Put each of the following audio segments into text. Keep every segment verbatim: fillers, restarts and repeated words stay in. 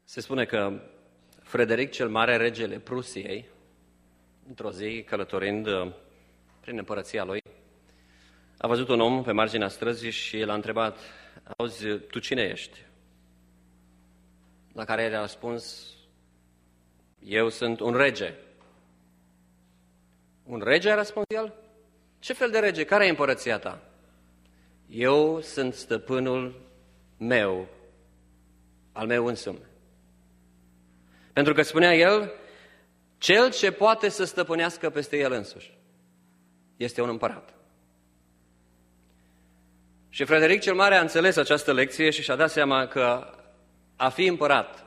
Se spune că Frederic cel Mare, regele Prusiei, într-o zi, călătorind prin împărăția lui, a văzut un om pe marginea străzii și l-a întrebat: auzi, tu cine ești? La care el a răspuns: eu sunt un rege. Un rege, a răspuns el? Ce fel de rege? Care e împărăția ta? Eu sunt stăpânul meu, al meu însumi. Pentru că spunea el, cel ce poate să stăpânească peste el însuși este un împărat. Și Frederic cel Mare a înțeles această lecție și și-a dat seama că a fi împărat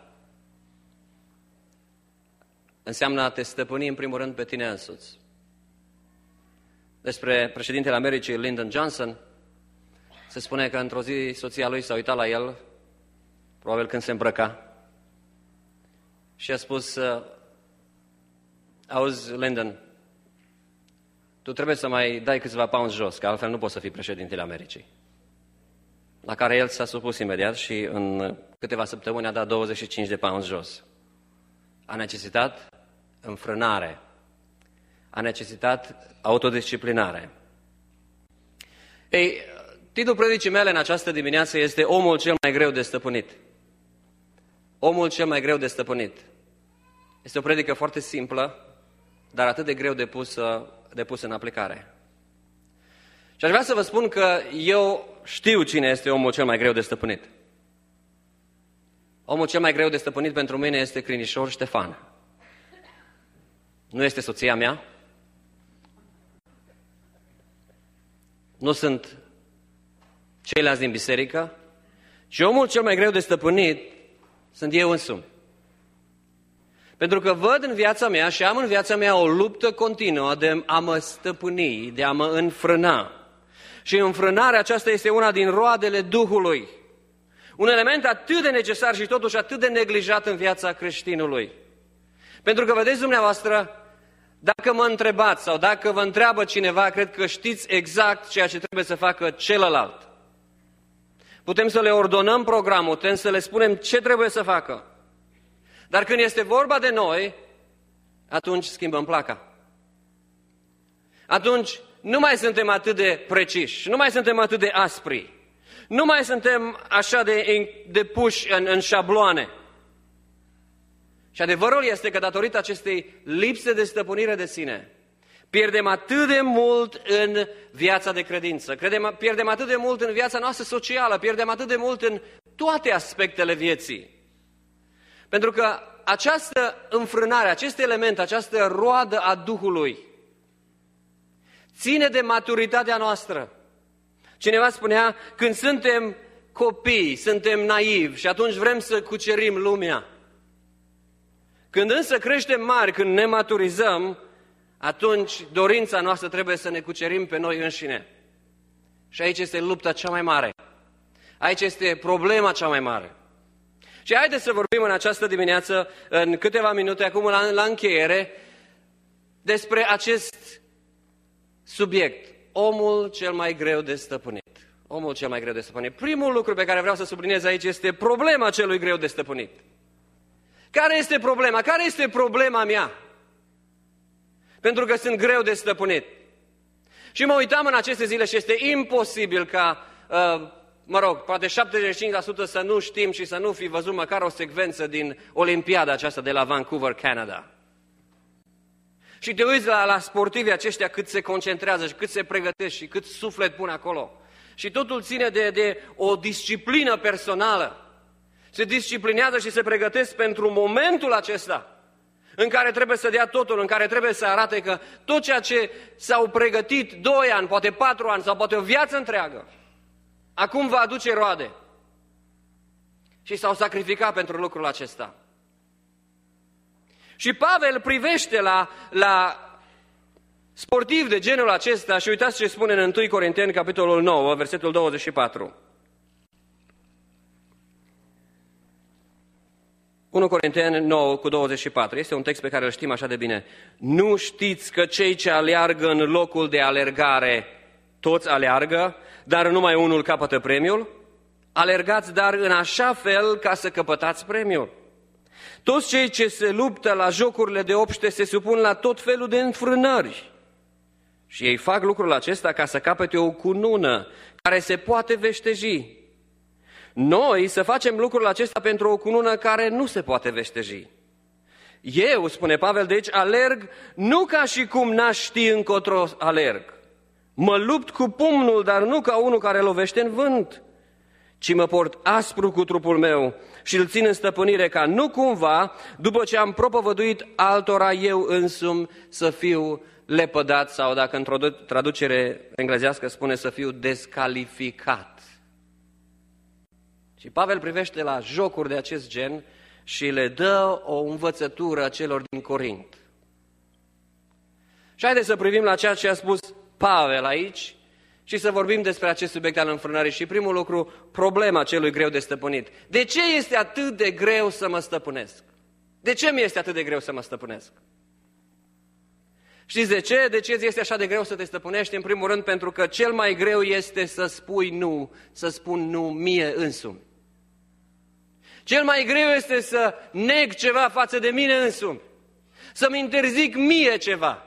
înseamnă a te stăpâni în primul rând pe tine însuți. Despre președintele Americii, Lyndon Johnson, se spune că într-o zi soția lui s-a uitat la el, probabil când se îmbrăca, și a spus: auzi, Lyndon, tu trebuie să mai dai câțiva pounds jos, că altfel nu poți să fii președintele Americii. La care el s-a supus imediat și în câteva săptămâni a dat douăzeci și cinci de pounds jos. A necesitat înfrânare, a necesitat autodisciplinare. Ei, titlul predicii mele în această dimineață este Omul cel mai greu de stăpânit. Omul cel mai greu de stăpânit. Este o predică foarte simplă, dar atât de greu de pus, de pus în aplicare. Și aș vrea să vă spun că eu știu cine este omul cel mai greu de stăpânit. Omul cel mai greu de stăpânit pentru mine este Crinișor Ștefan. Nu este soția mea. Nu sunt ceilalți din biserică. Și omul cel mai greu de stăpânit sunt eu însumi. Pentru că văd în viața mea și am în viața mea o luptă continuă de a mă stăpâni, de a mă înfrâna. Și înfrânarea aceasta este una din roadele Duhului. Un element atât de necesar și totuși atât de neglijat în viața creștinului. Pentru că, vedeți dumneavoastră, dacă mă întrebați sau dacă vă întreabă cineva, cred că știți exact ceea ce trebuie să facă celălalt. Putem să le ordonăm programul, putem să le spunem ce trebuie să facă. Dar când este vorba de noi, atunci schimbăm placa. Atunci nu mai suntem atât de preciși, nu mai suntem atât de aspri, nu mai suntem așa de, de puși în, în șabloane. Și adevărul este că datorită acestei lipse de stăpânire de sine, pierdem atât de mult în viața de credință, credem, pierdem atât de mult în viața noastră socială, pierdem atât de mult în toate aspectele vieții. Pentru că această înfrânare, acest element, această roadă a Duhului ține de maturitatea noastră. Cineva spunea, când suntem copii, suntem naivi și atunci vrem să cucerim lumea. Când însă creștem mari, când ne maturizăm, atunci dorința noastră trebuie să ne cucerim pe noi înșine. Și aici este lupta cea mai mare. Aici este problema cea mai mare. Și haideți să vorbim în această dimineață, în câteva minute, acum la, la încheiere, despre acest subiect. Omul cel mai greu de stăpânit. Omul cel mai greu de stăpânit. Primul lucru pe care vreau să subliniez aici este problema celui greu de stăpânit. Care este problema? Care este problema mea? Pentru că sunt greu de stăpânit. Și mă uitam în aceste zile și este imposibil ca, uh, mă rog, poate șaptezeci și cinci la sută să nu știm și să nu fi văzut măcar o secvență din Olimpiada aceasta de la Vancouver, Canada. Și te uiți la, la sportivii aceștia cât se concentrează și cât se pregătesc și cât suflet pun acolo. Și totul ține de, de o disciplină personală. Se disciplinează și se pregătesc pentru momentul acesta în care trebuie să dea totul, în care trebuie să arate că tot ceea ce s-au pregătit doi ani, poate patru ani sau poate o viață întreagă, acum va aduce roade. Și s-au sacrificat pentru lucrul acesta. Și Pavel privește la, la sportivi de genul acesta și uitați ce spune în întâi Corinteni, capitolul nouă, versetul douăzeci și patru. întâi Corinteni nouă cu douăzeci și patru. Este un text pe care îl știm așa de bine. Nu știți că cei ce aleargă în locul de alergare, toți aleargă, dar numai unul capătă premiul? Alergați dar în așa fel ca să căpătați premiul. Toți cei ce se luptă la jocurile de obște se supun la tot felul de înfrânări. Și ei fac lucrul acesta ca să capete o cunună care se poate veșteji. Noi să facem lucrul acesta pentru o cunună care nu se poate veșteji. Eu, spune Pavel, deci alerg nu ca și cum n-aș ști încotro alerg. Mă lupt cu pumnul, dar nu ca unul care lovește în vânt, ci mă port aspru cu trupul meu și îl țin în stăpânire ca nu cumva, după ce am propovăduit altora, eu însumi să fiu lepădat sau, dacă într-o traducere englezească spune, să fiu descalificat. Și Pavel privește la jocuri de acest gen și le dă o învățătură celor din Corint. Și haideți să privim la ceea ce a spus Pavel aici și să vorbim despre acest subiect al înfrânării. Și primul lucru, problema celui greu de stăpânit. De ce este atât de greu să mă stăpânesc? De ce mi este atât de greu să mă stăpânesc? Știți de ce? De ce ți este așa de greu să te stăpânești? În primul rând pentru că cel mai greu este să spui nu, să spun nu mie însumi. Cel mai greu este să neg ceva față de mine însumi, să-mi interzic mie ceva.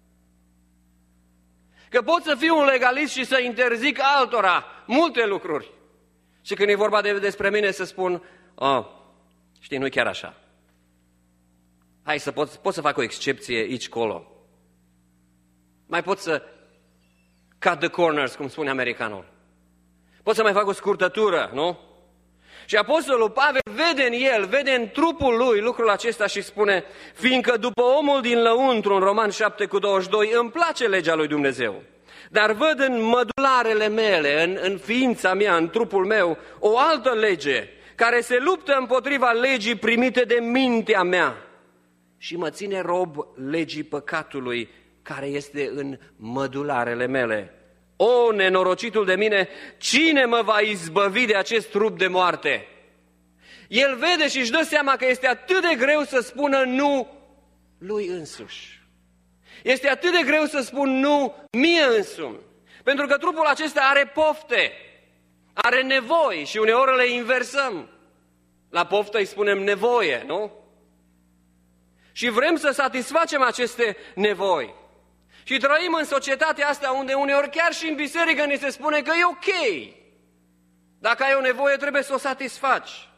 Că pot să fiu un legalist și să interzic altora multe lucruri. Și când e vorba de, despre mine să spun, oh, știi, nu-i chiar așa. Hai să pot, pot să fac o excepție aici, colo. Mai pot să cut the corners, cum spune americanul. Pot să mai fac o scurtătură, nu? Și apostolul Pavel vede în el, vede în trupul lui lucrul acesta și spune, fiindcă după omul din lăuntru, în Roman șapte cu douăzeci și doi, îmi place legea lui Dumnezeu, dar văd în mădularele mele, în, în ființa mea, în trupul meu, o altă lege care se luptă împotriva legii primite de mintea mea și mă ține rob legii păcatului care este în mădularele mele. O, nenorocitul de mine, cine mă va izbăvi de acest trup de moarte? El vede și își dă seama că este atât de greu să spună nu lui însuși. Este atât de greu să spun nu mie însumi. Pentru că trupul acesta are pofte, are nevoi și uneori le inversăm. La poftă îi spunem nevoie, nu? Și vrem să satisfacem aceste nevoi. Și trăim în societatea asta unde uneori chiar și în biserică ni se spune că e ok. Dacă ai o nevoie, trebuie să o satisfaci.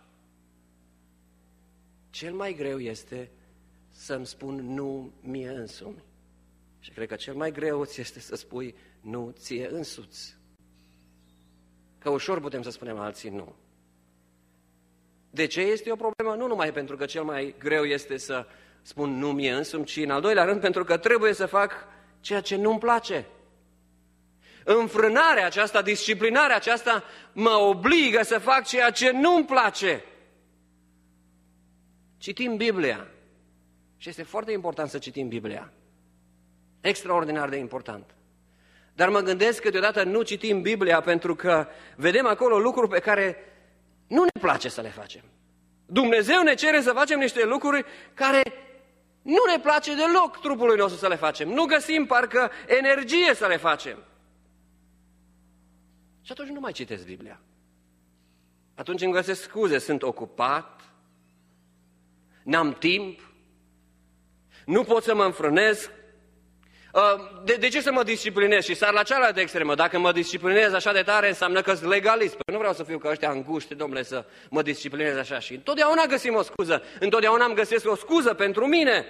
Cel mai greu este să-mi spun nu mie însumi. Și cred că cel mai greu ți este să spui nu ție însuți. Că ușor putem să spunem alții nu. De ce este o problemă? Nu numai pentru că cel mai greu este să spun nu mie însumi, ci în al doilea rând pentru că trebuie să fac ceea ce nu-mi place. Înfrânarea aceasta, disciplinarea aceasta mă obligă să fac ceea ce nu-mi place. Citim Biblia. Și este foarte important să citim Biblia. Extraordinar de important. Dar mă gândesc că deodată nu citim Biblia pentru că vedem acolo lucruri pe care nu ne place să le facem. Dumnezeu ne cere să facem niște lucruri care nu ne place deloc trupului nostru să le facem. Nu găsim parcă energie să le facem. Și atunci nu mai citesc Biblia. Atunci îmi găsesc scuze, sunt ocupat, n-am timp, nu pot să mă înfrânesc. De, de ce să mă disciplinez? Și sar la cealaltă extremă. Dacă mă disciplinez așa de tare, înseamnă că sunt legalist. Păi nu vreau să fiu ca ăștia înguști, domnule, să mă disciplinez așa. Și întotdeauna găsim o scuză. Întotdeauna îmi găsesc o scuză pentru mine.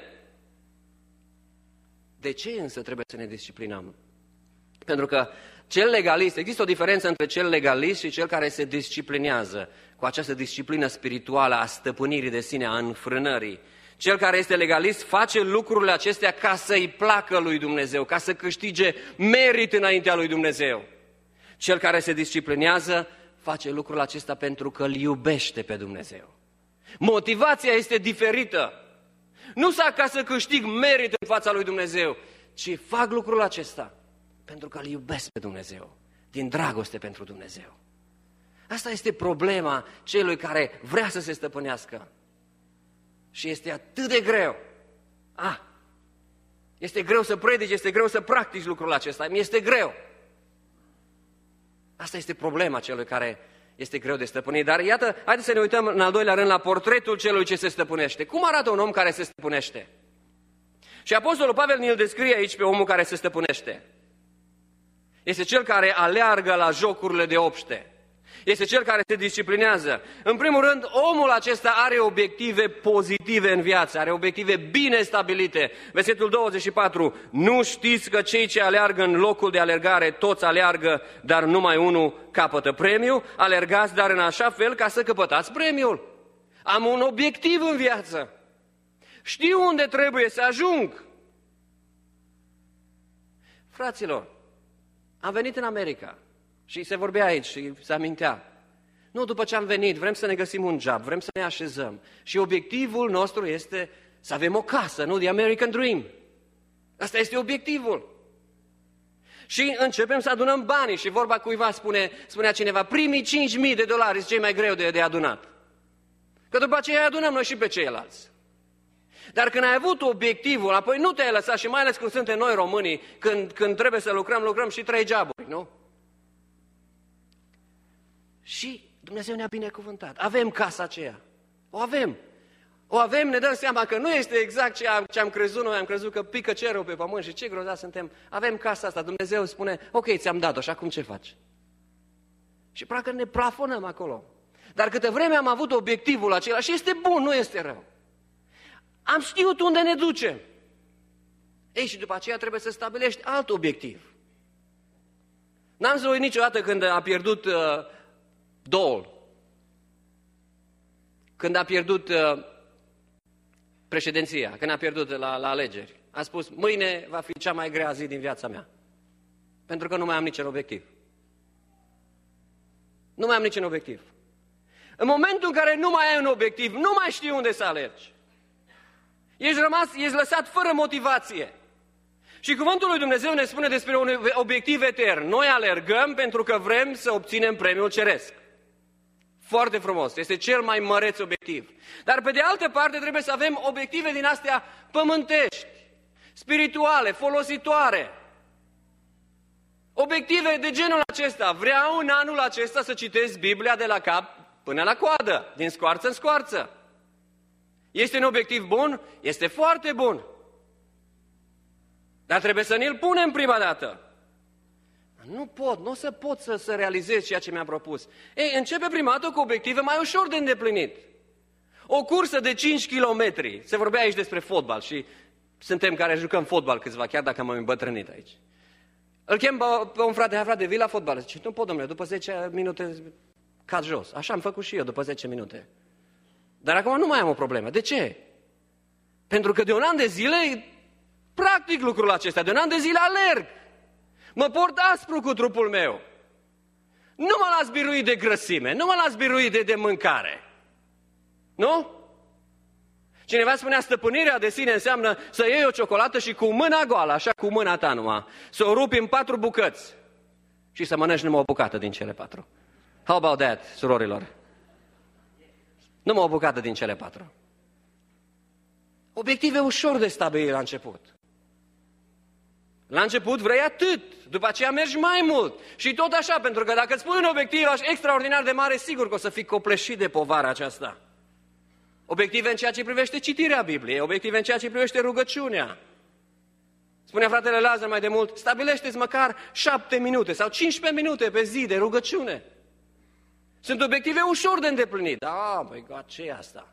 De ce însă trebuie să ne disciplinăm? Pentru că cel legalist, există o diferență între cel legalist și cel care se disciplinează cu această disciplină spirituală a stăpânirii de sine, a înfrânării. Cel care este legalist face lucrurile acestea ca să-i placă lui Dumnezeu, ca să câștige merit înaintea lui Dumnezeu. Cel care se disciplinează face lucrul acesta pentru că îl iubește pe Dumnezeu. Motivația este diferită. Nu să ca să câștig merit în fața lui Dumnezeu, ci fac lucrul acesta pentru că îl iubesc pe Dumnezeu, din dragoste pentru Dumnezeu. Asta este problema celui care vrea să se stăpânească. Și este atât de greu. Ah, este greu să predici, este greu să practici lucrul acesta. Mi este greu. Asta este problema celui care este greu de stăpânit. Dar iată, haideți să ne uităm în al doilea rând la portretul celui ce se stăpânește. Cum arată un om care se stăpânește? Și Apostolul Pavel ne-l descrie aici pe omul care se stăpânește. Este cel care aleargă la jocurile de obște. Este cel care se disciplinează. În primul rând, omul acesta are obiective pozitive în viață, are obiective bine stabilite. Versetul douăzeci și patru, nu știți că cei ce aleargă în locul de alergare, toți aleargă, dar numai unul capătă premiul? Alergați, dar în așa fel ca să căpătați premiul. Am un obiectiv în viață. Știu unde trebuie să ajung. Fraților, am venit în America. Și se vorbea aici și se amintea. Nu, după ce am venit, vrem să ne găsim un job, vrem să ne așezăm. Și obiectivul nostru este să avem o casă, nu? The American Dream. Asta este obiectivul. Și începem să adunăm banii și vorba cuiva spune, spunea cineva, primii cinci mii de dolari sunt cei mai greu de, de adunat. Că după aceea adunăm noi și pe ceilalți. Dar când ai avut obiectivul, apoi nu te-ai lăsat și mai ales când suntem noi românii, când, când trebuie să lucrăm, lucrăm și trei joburi, nu? Și Dumnezeu ne-a binecuvântat. Avem casa aceea. O avem. O avem, ne dăm seama că nu este exact ce am, ce am crezut noi. Am crezut că pică cerul pe pământ și ce grozavi suntem. Avem casa asta. Dumnezeu spune, ok, ți-am dat-o și acum ce faci? Și practic ne plafonăm acolo. Dar câtă vreme am avut obiectivul acela și este bun, nu este rău. Am știut unde ne ducem. Ei, și după aceea trebuie să stabilești alt obiectiv. N-am să uit niciodată când a pierdut uh, Dole, când a pierdut uh, președinția, când a pierdut la, la alegeri. A spus, mâine va fi cea mai grea zi din viața mea. Pentru că nu mai am niciun obiectiv. Nu mai am niciun obiectiv. În momentul în care nu mai ai un obiectiv, nu mai știi unde să alergi. Ești rămas, ești lăsat fără motivație. Și cuvântul lui Dumnezeu ne spune despre un obiectiv etern. Noi alergăm pentru că vrem să obținem premiul ceresc. Foarte frumos, este cel mai măreț obiectiv. Dar pe de altă parte trebuie să avem obiective din astea pământești, spirituale, folositoare. Obiective de genul acesta. Vreau în anul acesta să citesc Biblia de la cap până la coadă, din scoarță în scoarță. Este un obiectiv bun? Este foarte bun. Dar trebuie să ne-l punem prima dată. Nu pot, nu o să pot să, să realizez ceea ce mi-am propus. Ei, începe prima dată cu obiective mai ușor de îndeplinit. O cursă de cinci kilometri. Se vorbea aici despre fotbal și suntem care jucăm fotbal câțiva, chiar dacă m-am îmbătrânit aici. Îl chem pe un frate, frate, vii la fotbal. Zice, nu pot, domnule, după zece minute cad jos. Așa am făcut și eu, după zece minute. Dar acum nu mai am o problemă. De ce? Pentru că de un an de zile practic lucrul acesta. De un an de zile alerg. Mă port aspru cu trupul meu. Nu mă las biruit de grăsime. Nu mă las biruit de, de mâncare. Nu? Cineva spunea, stăpânirea de sine înseamnă să iei o ciocolată și cu mâna goală, așa cu mâna ta numai, să o rupi în patru bucăți și să mănânci numai o bucată din cele patru. How about that, surorilor? Numai o bucată din cele patru. Obiective ușor de stabilit la început. La început vrei atât, după aceea mergi mai mult. Și tot așa, pentru că dacă îți pui un obiectiv extraordinar de mare, sigur că o să fii copleșit de povara aceasta. Obiective în ceea ce privește citirea Bibliei, obiective în ceea ce privește rugăciunea. Spunea fratele Lazar mai de mult, stabilește-ți măcar șapte minute sau cincisprezece minute pe zi de rugăciune. Sunt obiective ușor de îndeplinit. Da, băi, God, ce e asta?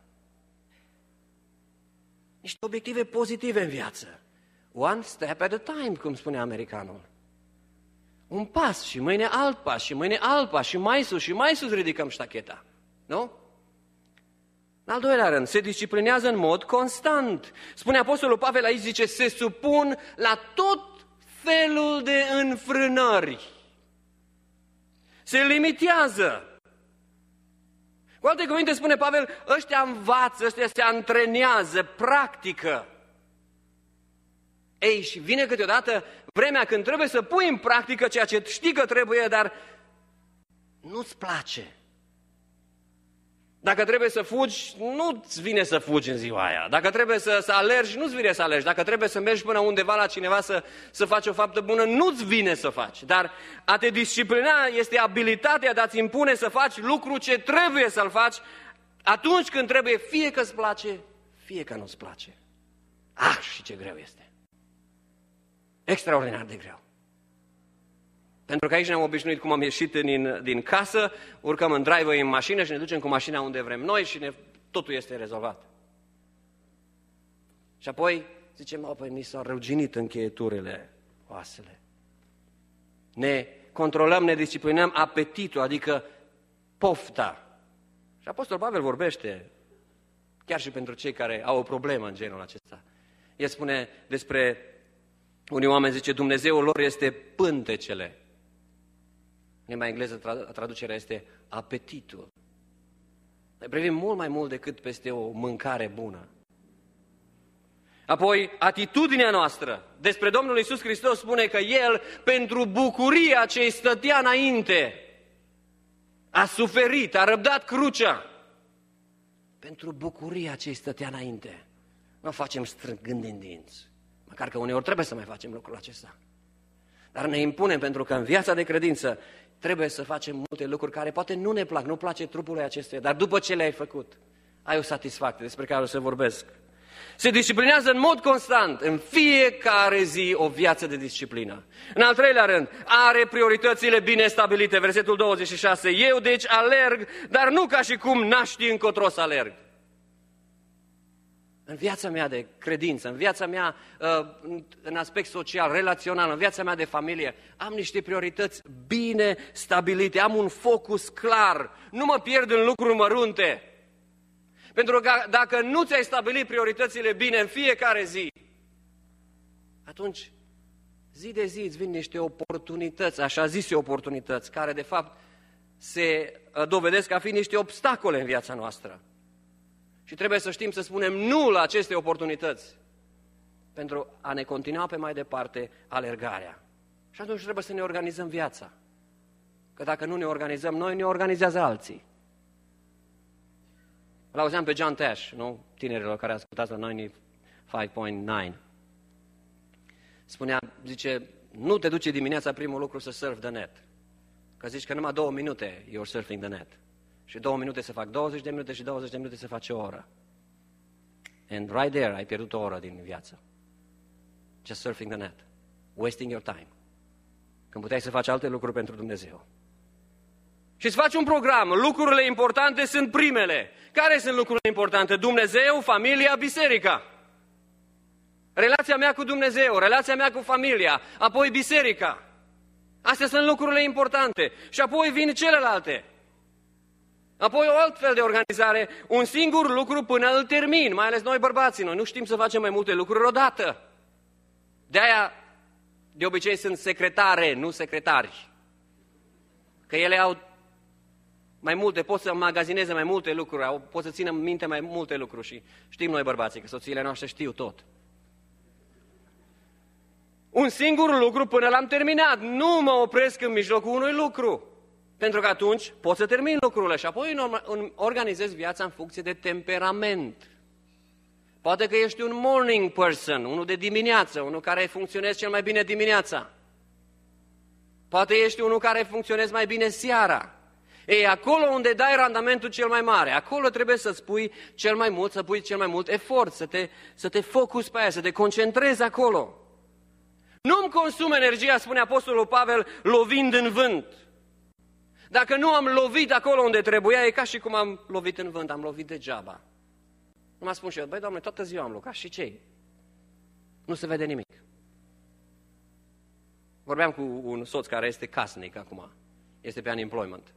Niște obiective pozitive în viață. One step at a time, cum spunea americanul. Un pas și mâine alt pas și mâine alt pas și mai sus și mai sus ridicăm ștacheta. Nu? În al doilea rând, se disciplinează în mod constant. Spune Apostolul Pavel aici, zice, se supun la tot felul de înfrânări. Se limitează. Cu alte cuvinte spune Pavel, ăștia învață, ăștia se antrenează, practică. Ei, și vine câteodată vremea când trebuie să pui în practică ceea ce știi că trebuie, dar nu-ți place. Dacă trebuie să fugi, nu-ți vine să fugi în ziua aia. Dacă trebuie să, să alergi, nu-ți vine să alergi. Dacă trebuie să mergi până undeva la cineva să, să faci o faptă bună, nu-ți vine să faci. Dar a te disciplina este abilitatea de a-ți impune să faci lucru ce trebuie să-l faci atunci când trebuie, fie că îți place, fie că nu-ți place. Ah, și ce greu este! Extraordinar de greu. Pentru că aici ne-am obișnuit cum am ieșit din, din casă, urcăm în driveway în mașină și ne ducem cu mașina unde vrem noi și ne, totul este rezolvat. Și apoi zicem, o, păi mi s-au răuginit încheieturile, oasele. Ne controlăm, ne disciplinăm apetitul, adică pofta. Și Apostol Pavel vorbește, chiar și pentru cei care au o problemă în genul acesta. El spune despre unii oameni, zice, Dumnezeul lor este pântecele. În limba engleză traducerea este apetitul. Noi privim mult mai mult decât peste o mâncare bună. Apoi, atitudinea noastră despre Domnul Iisus Hristos spune că El, pentru bucuria ce îi stătea înainte, a suferit, a răbdat crucea. Pentru bucuria ce îi stătea înainte. Nu o facem strângând din dinți. Măcar că uneori trebuie să mai facem lucrul acesta. Dar ne impunem pentru că în viața de credință trebuie să facem multe lucruri care poate nu ne plac, nu place trupului acestuia, dar după ce le-ai făcut, ai o satisfacție despre care o să vorbesc. Se disciplinează în mod constant, în fiecare zi, o viață de disciplină. În al treilea rând, are prioritățile bine stabilite, versetul douăzeci și șase. Eu deci alerg, dar nu ca și cum n-aș ști încotro să alerg. În viața mea de credință, în viața mea în aspect social, relațional, în viața mea de familie, am niște priorități bine stabilite, am un focus clar, nu mă pierd în lucruri mărunte. Pentru că dacă nu ți-ai stabilit prioritățile bine în fiecare zi, atunci zi de zi îți vin niște oportunități, așa zise oportunități, care de fapt se dovedesc a fi niște obstacole în viața noastră. Și trebuie să știm să spunem nu la aceste oportunități pentru a ne continua pe mai departe alergarea. Și atunci trebuie să ne organizăm viața. Că dacă nu ne organizăm noi, ne organizează alții. Îl auzeam pe John Tesh, nu? Tinerilor care ascultați la nouăzeci și cinci virgulă nouă. Spunea, zice, nu te duce dimineața primul lucru să surf the net. Că zici că numai două minute you're surfing the net. Și două minute se fac douăzeci de minute și douăzeci de minute se face o oră. And right there ai pierdut o oră din viață. Just surfing the net. Wasting your time. Când puteai să faci alte lucruri pentru Dumnezeu. Și îți faci un program. Lucrurile importante sunt primele. Care sunt lucrurile importante? Dumnezeu, familia, biserica. Relația mea cu Dumnezeu, relația mea cu familia, apoi biserica. Astea sunt lucrurile importante. Și apoi vin celelalte. Apoi o altfel de organizare, un singur lucru până îl termin, mai ales noi bărbații, noi nu știm să facem mai multe lucruri odată. De-aia, de obicei, sunt secretare, nu secretari. Că ele au mai multe, pot să magazineze mai multe lucruri, au, pot să țină în minte mai multe lucruri și știm noi bărbații că soțiile noastre știu tot. Un singur lucru până l-am terminat, nu mă opresc în mijlocul unui lucru. Pentru că atunci pot să termin lucrurile și apoi îmi organizez viața în funcție de temperament. Poate că ești un morning person, unul de dimineață, unul care funcționezi cel mai bine dimineața. Poate ești unul care funcționezi mai bine seara. Ei, acolo unde dai randamentul cel mai mare, acolo trebuie să spui cel mai mult, să pui cel mai mult efort, să te, să te focus pe aia, să te concentrezi acolo. Nu-mi consum energia, spune Apostolul Pavel, lovind în vânt. Dacă nu am lovit acolo unde trebuia, e ca și cum am lovit în vânt, am lovit degeaba. Nu mă spun și eu, băi, Doamne, toată ziua am lucrat și ce? Nu se vede nimic. Vorbeam cu un soț care este casnic acum, este pe unemployment.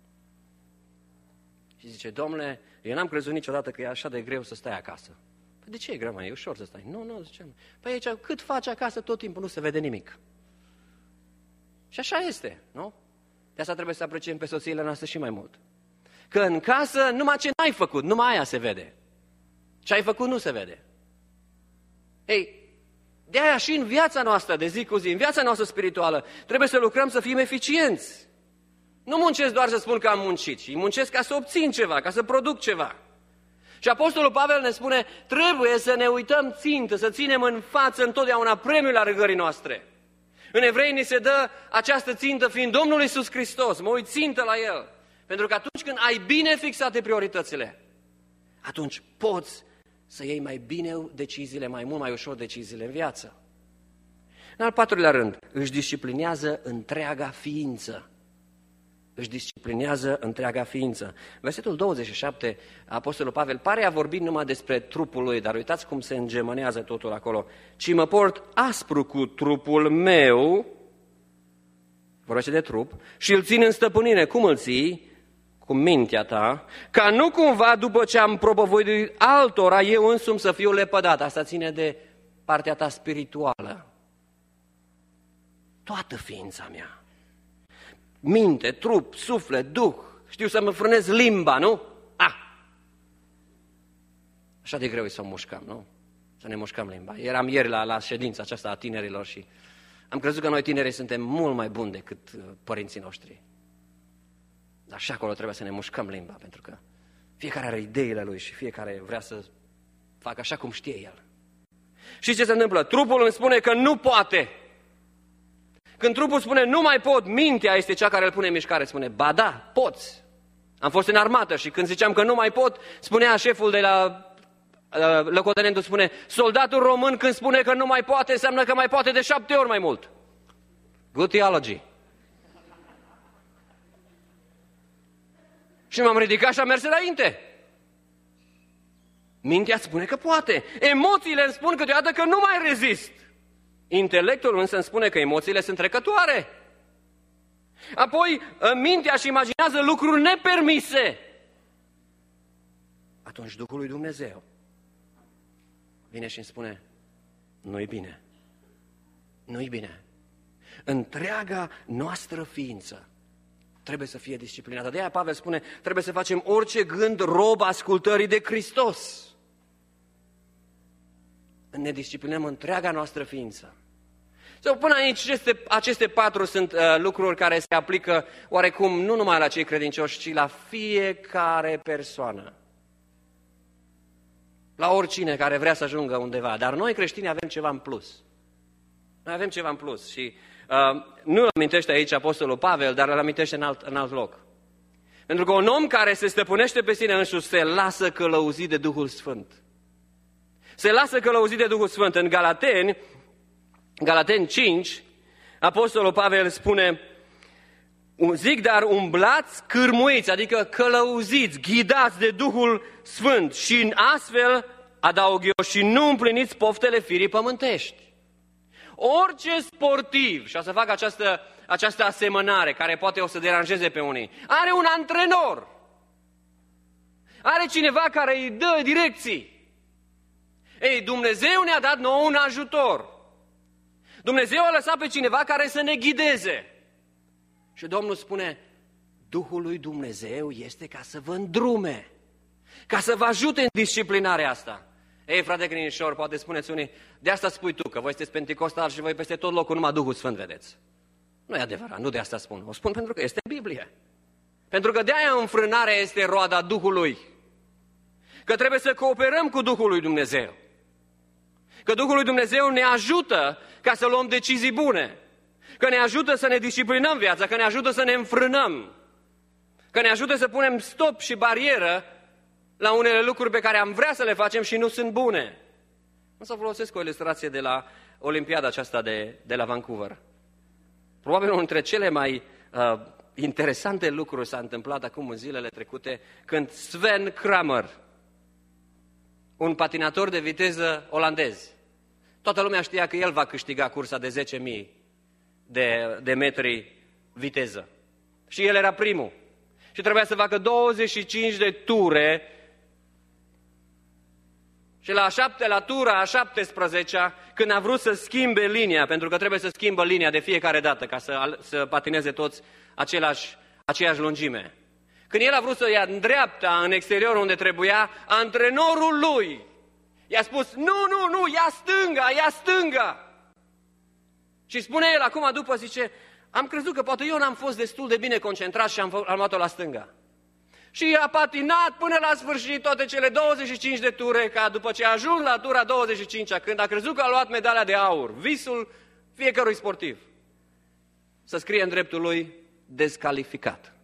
Și zice, Domnule, eu n-am crezut niciodată că e așa de greu să stai acasă. Păi de ce e greu, mai e ușor să stai? Nu, nu, ziceam. Păi aici, cât faci acasă tot timpul, nu se vede nimic. Și așa este, nu? De asta trebuie să apreciem pe soțiile noastre și mai mult. Că în casă, numai ce n-ai făcut, numai aia se vede. Ce ai făcut nu se vede. Ei, de aia și în viața noastră de zi cu zi, în viața noastră spirituală, trebuie să lucrăm să fim eficienți. Nu muncesc doar să spun că am muncit, ci muncesc ca să obțin ceva, ca să produc ceva. Și Apostolul Pavel ne spune, trebuie să ne uităm țintă, să ținem în față întotdeauna premiul la rugării noastre. În Evrei ni se dă această țintă fiind Domnul Iisus Hristos, mă uit țintă la El. Pentru că atunci când ai bine fixate prioritățile, atunci poți să iei mai bine deciziile, mai mult mai ușor deciziile în viață. În al patrulea rând, își disciplinează întreaga ființă. Își disciplinează întreaga ființă. Versetul douăzeci și șapte, Apostolul Pavel pare a vorbi numai despre trupul lui, dar uitați cum se îngemânează totul acolo. Ci mă port aspru cu trupul meu, vorbește de trup, și îl țin în stăpânire. Cum îl ții? Cu mintea ta, ca nu cumva după ce am propovăduit altora, eu însumi să fiu lepădat. Asta ține de partea ta spirituală. Toată ființa mea. Minte, trup, suflet, duh. Știu să mă frânez limba, nu? Ah! Așa de greu e să o mușcăm, nu? Să ne mușcăm limba. Eram ieri la, la ședința aceasta a tinerilor și am crezut că noi tinerii suntem mult mai buni decât părinții noștri. Dar și acolo trebuie să ne mușcăm limba, pentru că fiecare are ideile lui și fiecare vrea să facă așa cum știe el. Și ce se întâmplă? Trupul îmi spune că nu poate. Când trupul spune nu mai pot, mintea este cea care îl pune în mișcare. Spune, ba da, poți. Am fost în armată și când ziceam că nu mai pot, spunea șeful de la locotenentul, spune, soldatul român când spune că nu mai poate, înseamnă că mai poate de șapte ori mai mult. Good theology. Și m-am ridicat și am mers înainte. Mintea spune că poate. Emoțiile îmi spun câteodată că nu mai rezist. Intelectul însă îmi spune că emoțiile sunt trecătoare. Apoi mintea își imaginează lucruri nepermise. Atunci Duhul lui Dumnezeu vine și îmi spune, nu-i bine. Nu-i bine. Întreaga noastră ființă trebuie să fie disciplinată. De aia Pavel spune, trebuie să facem orice gând rob ascultării de Hristos. Ne disciplinăm întreaga noastră ființă. So, până aici, aceste, aceste patru sunt uh, lucruri care se aplică oarecum nu numai la cei credincioși, ci la fiecare persoană. La oricine care vrea să ajungă undeva. Dar noi creștini avem ceva în plus. Noi avem ceva în plus și uh, nu îl amintește aici Apostolul Pavel, dar îl amintește în alt, în alt loc. Pentru că un om care se stăpânește pe sine însuși se lasă călăuzit de Duhul Sfânt. Se lasă călăuzit de Duhul Sfânt. În Galateni, Galateni cinci, Apostolul Pavel spune, zic dar umblați cârmuiți, adică călăuziți, ghidați de Duhul Sfânt și în astfel, adaug eu, și nu împliniți poftele firii pământești. Orice sportiv, și o să fac această, această asemănare care poate o să deranjeze pe unii, are un antrenor, are cineva care îi dă direcții. Ei, Dumnezeu ne-a dat nouă un ajutor. Dumnezeu a lăsat pe cineva care să ne ghideze. Și Domnul spune, Duhul lui Dumnezeu este ca să vă îndrume, ca să vă ajute în disciplinarea asta. Ei, frate crinișor, poate spuneți unii, de asta spui tu, că voi sunteți penticostali și voi peste tot locul numai Duhul Sfânt vedeți. Nu e adevărat, nu de asta spun. O spun pentru că este Biblie. Pentru că de-aia înfrânarea este roada Duhului. Că trebuie să cooperăm cu Duhul lui Dumnezeu. Că Duhul lui Dumnezeu ne ajută ca să luăm decizii bune. Că ne ajută să ne disciplinăm viața, că ne ajută să ne înfrânăm. Că ne ajută să punem stop și barieră la unele lucruri pe care am vrea să le facem și nu sunt bune. O să folosesc o ilustrație de la Olimpiada aceasta de, de la Vancouver. Probabil unul dintre cele mai uh, interesante lucruri s-a întâmplat acum în zilele trecute, când Sven Kramer, un patinator de viteză olandez, toată lumea știa că el va câștiga cursa de zece mii de, de metri viteză. Și el era primul. Și trebuia să facă douăzeci și cinci de ture. Și la, șapte, la tura a șaptesprezecea, când a vrut să schimbe linia, pentru că trebuie să schimbă linia de fiecare dată ca să, să patineze toți același, aceeași lungime. Când el a vrut să ia în dreapta, în exterior unde trebuia, antrenorul lui i-a spus, nu, nu, nu, ia stânga, ia stânga. Și spune el acum după, zice, Am crezut că poate eu n-am fost destul de bine concentrat și am, am luat-o la stânga. Și a patinat până la sfârșit toate cele douăzeci și cinci de ture, ca după ce a ajuns la tura douăzeci și cinci, când a crezut că a luat medalia de aur, visul fiecărui sportiv, să scrie în dreptul lui descalificat.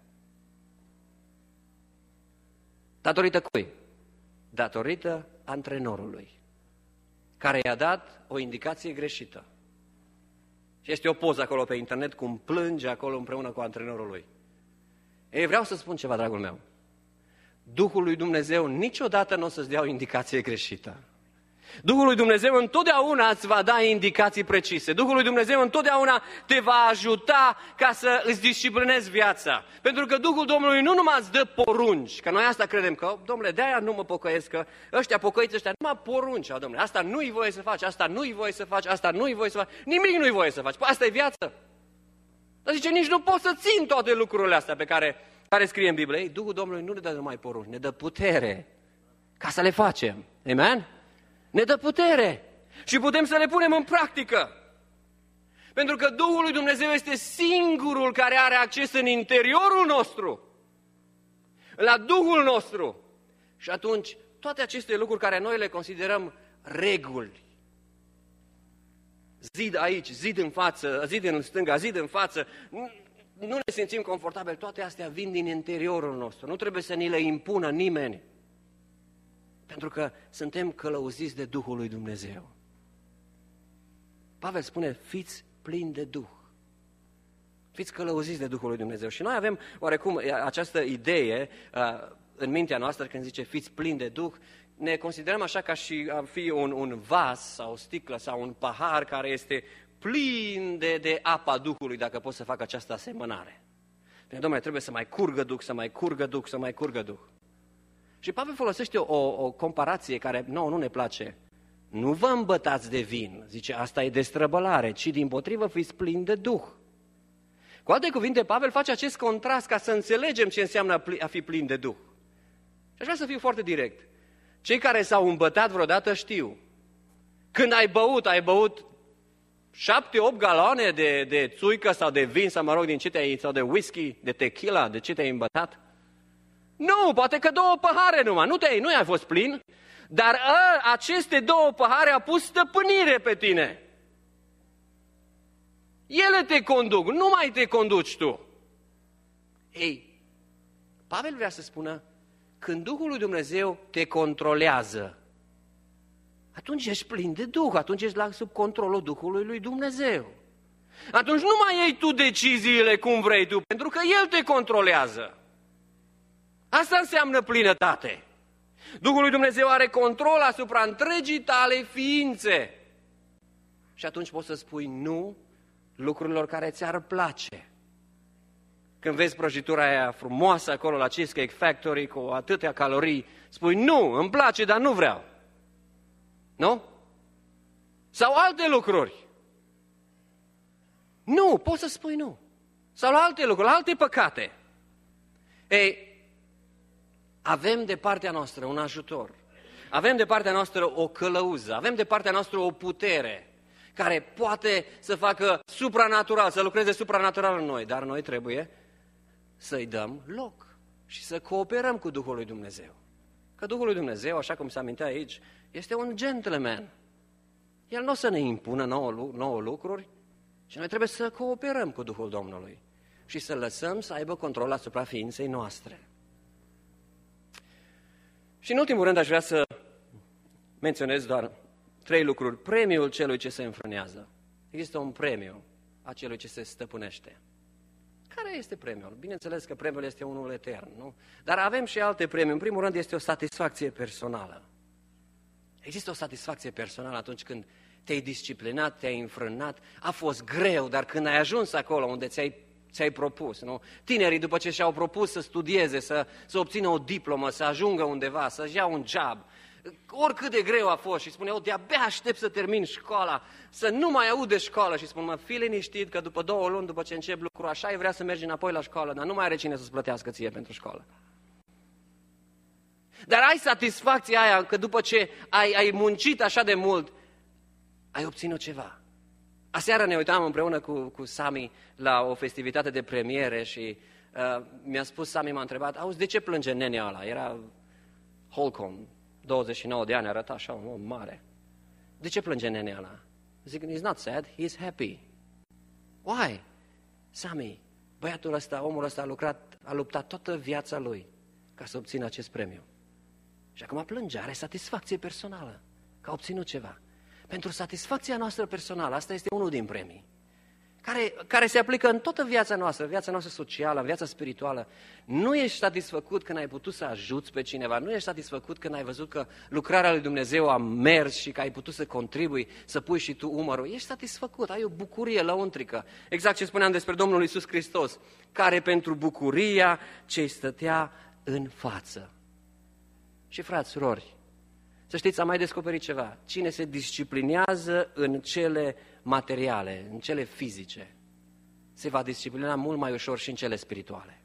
Datorită cui? Datorită antrenorului, care i-a dat o indicație greșită. Și este o poză acolo pe internet cum plânge acolo împreună cu antrenorul lui. Ei, vreau să spun ceva, dragul meu. Duhul lui Dumnezeu niciodată nu o să-ți dea o indicație greșită. Duhul lui Dumnezeu întotdeauna îți va da indicații precise. Duhul lui Dumnezeu întotdeauna te va ajuta ca să îți disciplinezi viața. Pentru că Duhul Domnului nu numai îți dă porunci, că noi asta credem că, domnule, de-aia nu mă pocăiesc, că ăștia pocăiți ăștia numai porunci, domnule, asta nu-i voie să faci, asta nu-i voie să faci, asta nu-i voie să faci, nimic nu-i voie să faci. Păi asta e viață. Dar zice, nici nu pot să țin toate lucrurile astea pe care, care scrie în Biblie. Ei, Duhul Domnului nu ne dă numai porunci, ne dă putere ca să le facem. Amen? Ne dă putere și putem să le punem în practică. Pentru că Duhul lui Dumnezeu este singurul care are acces în interiorul nostru, la Duhul nostru. Și atunci, toate aceste lucruri care noi le considerăm reguli, zid aici, zid în față, zid în stânga, zid în față, nu ne simțim confortabili, toate astea vin din interiorul nostru. Nu trebuie să ni le impună nimeni. Pentru că suntem călăuziți de Duhul lui Dumnezeu. Pavel spune, fiți plini de Duh. Fiți călăuziți de Duhul lui Dumnezeu. Și noi avem oarecum această idee uh, în mintea noastră când zice fiți plini de Duh. Ne considerăm așa ca și a fi un, un vas sau o sticlă sau un pahar care este plin de, de apa Duhului, dacă pot să fac această asemănare. Dom'le, trebuie să mai curgă Duh, să mai curgă Duh, să mai curgă Duh. Și Pavel folosește o, o comparație care nouă nu ne place. Nu vă îmbătați de vin, zice, asta e destrăbălare, ci dimpotrivă fiți plini de Duh. Cu alte cuvinte, Pavel face acest contrast ca să înțelegem ce înseamnă a fi plin de Duh. Și aș vrea să fiu foarte direct. Cei care s-au îmbătat vreodată știu. Când ai băut, ai băut șapte, opt galoane de, de țuică sau de vin, sau mă rog, din ce te-ai, sau de whisky, de tequila, de ce te-ai îmbătat? Nu, poate că două pahare numai, nu, te-ai, nu ai fost plin, dar a, aceste două pahare au pus stăpânire pe tine. Ele te conduc, nu mai te conduci tu. Ei, Pavel vrea să spună, când Duhul lui Dumnezeu te controlează, atunci ești plin de Duh, atunci ești la sub controlul Duhului lui Dumnezeu. Atunci nu mai iei tu deciziile cum vrei tu, pentru că El te controlează. Asta înseamnă plinătate. Duhul lui Dumnezeu are control asupra întregii tale ființe. Și atunci poți să spui nu lucrurilor care ți-ar place. Când vezi prăjitura aia frumoasă acolo la Cheesecake Factory cu atâtea calorii, spui nu, îmi place, dar nu vreau. Nu? Sau alte lucruri. Nu, poți să spui nu. Sau la alte lucruri, la alte păcate. Ei, avem de partea noastră un ajutor. Avem de partea noastră o călăuză. Avem de partea noastră o putere care poate să facă supranatural, să lucreze supranatural în noi. Dar noi trebuie să-i dăm loc și să cooperăm cu Duhul lui Dumnezeu. Că Duhul lui Dumnezeu, așa cum se amintea aici, este un gentleman. El nu o să ne impună nouă, nouă lucruri, ci noi trebuie să cooperăm cu Duhul Domnului și să lăsăm să aibă control asupra ființei noastre. Și în ultimul rând aș vrea să menționez doar trei lucruri. Premiul celui ce se înfrânează. Există un premiu a celui ce se stăpânește. Care este premiul? Bineînțeles că premiul este unul etern, nu? Dar avem și alte premii. În primul rând este o satisfacție personală. Există o satisfacție personală atunci când te-ai disciplinat, te-ai înfrânat, a fost greu, dar când ai ajuns acolo unde ți-ai, ți-ai propus, nu? Tinerii după ce și-au propus să studieze, să, să obțină o diplomă, să ajungă undeva, să-și ia un job, oricât de greu a fost și spuneau, de-abia aștept să termin școala, să nu mai aud de școală și spun, mă, fii liniștit că după două luni, după ce încep lucrul așa, ai vrea să mergi înapoi la școală, dar nu mai are cine să-ți plătească ție pentru școală. Dar ai satisfacția aia că după ce ai, ai muncit așa de mult, ai obținut ceva. Aseară ne uitam împreună cu, cu Sami la o festivitate de premiere și uh, mi-a spus, Sami m-a întrebat, auzi, de ce plânge nenea ăla? Era Holcomb, douăzeci și nouă de ani, arăta așa un om mare. De ce plânge nenea ăla? Zic, he's not sad, he's happy. Why? Sami, băiatul ăsta, omul ăsta a lucrat, a luptat toată viața lui ca să obțină acest premiu. Și acum plânge, are satisfacție personală că a obținut ceva. Pentru satisfacția noastră personală, asta este unul din premii, care, care se aplică în toată viața noastră, viața noastră socială, în viața spirituală. Nu ești satisfăcut când ai putut să ajuți pe cineva, nu ești satisfăcut când ai văzut că lucrarea lui Dumnezeu a mers și că ai putut să contribui, să pui și tu umărul. Ești satisfăcut, ai o bucurie lăuntrică. Exact ce spuneam despre Domnul Iisus Hristos, care pentru bucuria ce-i stătea în față. Și frați, surori, să știți, am mai descoperit ceva. Cine se disciplinează în cele materiale, în cele fizice, se va disciplina mult mai ușor și în cele spirituale.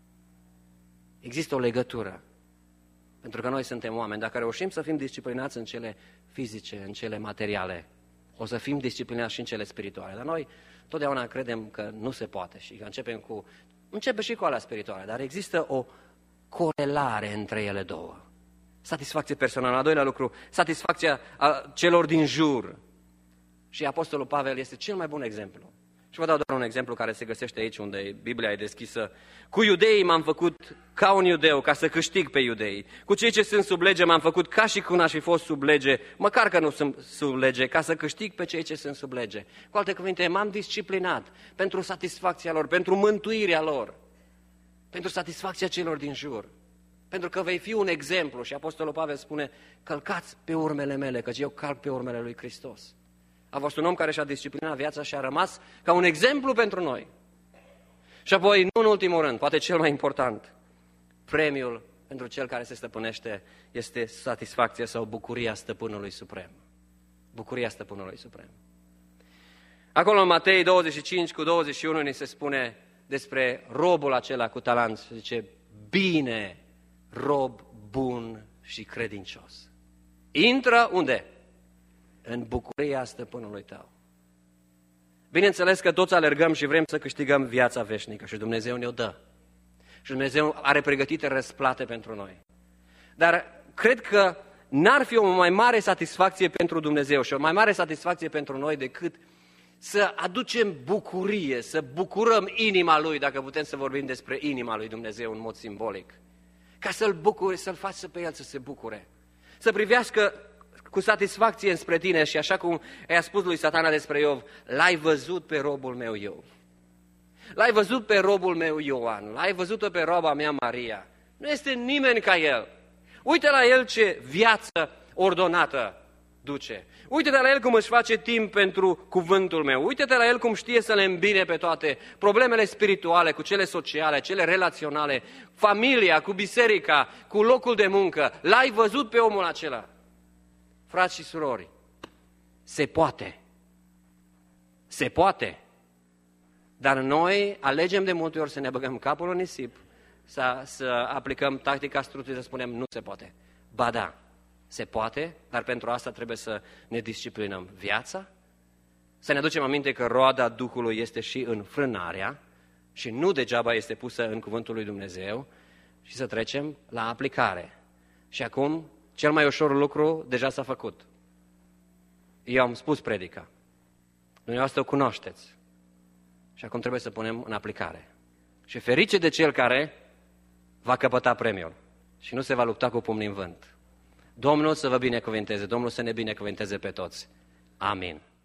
Există o legătură. Pentru că noi suntem oameni. Dacă reușim să fim disciplinați în cele fizice, în cele materiale, o să fim disciplinați și în cele spirituale. Dar noi totdeauna credem că nu se poate și că începem cu... Începe și cu alea spirituale, dar există o corelare între ele două. Satisfacție personală. Al doilea lucru, satisfacția a celor din jur. Și Apostolul Pavel este cel mai bun exemplu. Și vă dau doar un exemplu care se găsește aici, unde Biblia e deschisă. Cu iudeii m-am făcut ca un iudeu, ca să câștig pe iudei. Cu cei ce sunt sub lege m-am făcut ca și cum aș fi fost sub lege, măcar că nu sunt sub lege, ca să câștig pe cei ce sunt sub lege. Cu alte cuvinte, m-am disciplinat pentru satisfacția lor, pentru mântuirea lor, pentru satisfacția celor din jur. Pentru că vei fi un exemplu și Apostolul Pavel spune, călcați pe urmele mele, căci eu calc pe urmele lui Hristos. A fost un om care și-a disciplinat viața și a rămas ca un exemplu pentru noi. Și apoi, nu în ultimul rând, poate cel mai important, premiul pentru cel care se stăpânește este satisfacția sau bucuria stăpânului suprem. Bucuria stăpânului suprem. Acolo în Matei douăzeci și cinci cu douăzeci și unu ni se spune despre robul acela cu talanți. Zice, bine, rob bun și credincios. Intră unde? În bucuria stăpânului tău. Bineînțeles că toți alergăm și vrem să câștigăm viața veșnică și Dumnezeu ne-o dă. Și Dumnezeu are pregătite răsplate pentru noi. Dar cred că n-ar fi o mai mare satisfacție pentru Dumnezeu și o mai mare satisfacție pentru noi decât să aducem bucurie, să bucurăm inima Lui, dacă putem să vorbim despre inima Lui Dumnezeu în mod simbolic. Ca să-L bucure, să-L faci pe El să se bucure. Să privească cu satisfacție înspre tine și așa cum i-a spus lui Satana despre Iov, l-ai văzut pe robul meu Iov. L-ai văzut pe robul meu Ioan, l-ai văzut-o pe roba mea Maria. Nu este nimeni ca el. Uite la el ce viață ordonată duce. Uite-te la el cum își face timp pentru cuvântul meu. Uite-te la el cum știe să le îmbine pe toate problemele spirituale, cu cele sociale, cele relaționale, familia, cu biserica, cu locul de muncă. L-ai văzut pe omul acela. Frați și surori, se poate. Se poate. Dar noi alegem de multe ori să ne băgăm capul în nisip, să, să aplicăm tactica strutului, să spunem nu se poate. Ba da, se poate, dar pentru asta trebuie să ne disciplinăm viața, să ne aducem aminte că roada Duhului este și înfrânarea și nu degeaba este pusă în cuvântul lui Dumnezeu și să trecem la aplicare. Și acum, cel mai ușor lucru deja s-a făcut. Eu am spus predica. Dumneavoastră o cunoașteți. Și acum trebuie să punem în aplicare. Și ferice de cel care va căpăta premiul și nu se va lupta cu pumnii în vânt. Domnul să vă binecuvinteze, Domnul să ne binecuvinteze pe toți. Amin.